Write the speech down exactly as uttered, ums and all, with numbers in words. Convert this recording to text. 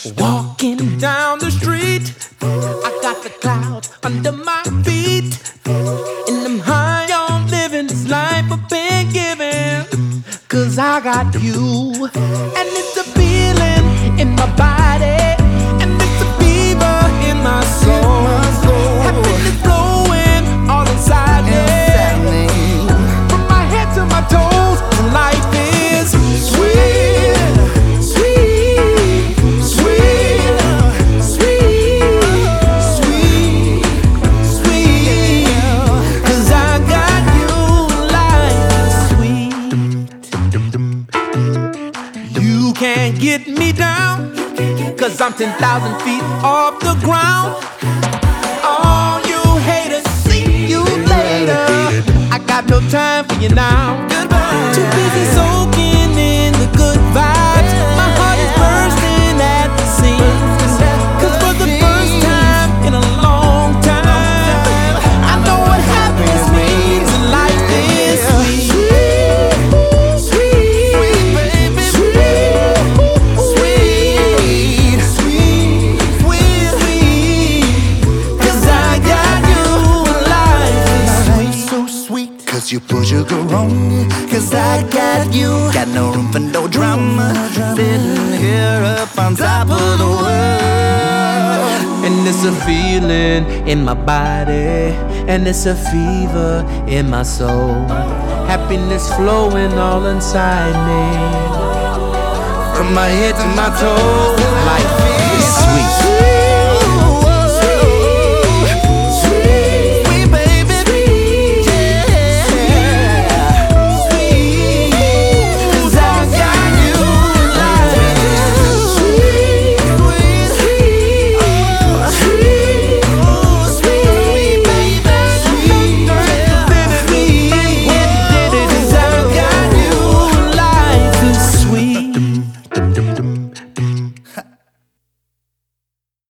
Walking down the street, I got the clouds under my feet, and I'm high on living this life I've been given. Cause I got you, and it's a feeling in my body, and it's a fever in my soul. Happiness flowing all inside me, from my head to my toes. Life is sweet, sweet, sweet, sweet, sweet, sweet. Cause I got you. Life is sweet. You can't get me down, cause I'm ten thousand feet off the ground. All you haters, see you later. I got no time for you now. Too busy soaking in the good vibes. My heart is bursting at the seams, cause for the first time in a long time, I know what happiness means, and life is sweet. Sweet, sweet, baby, sweet, sweet, sweet, sweet, sweet. Cause I got you. Life is sweet, so sweet. Cause you push sugar on, cause I got you. Got no room for no drama, sitting here up on top of the world. And it's a feeling in my body, and it's a fever in my soul. Happiness flowing all inside me, from my head to my toes. Life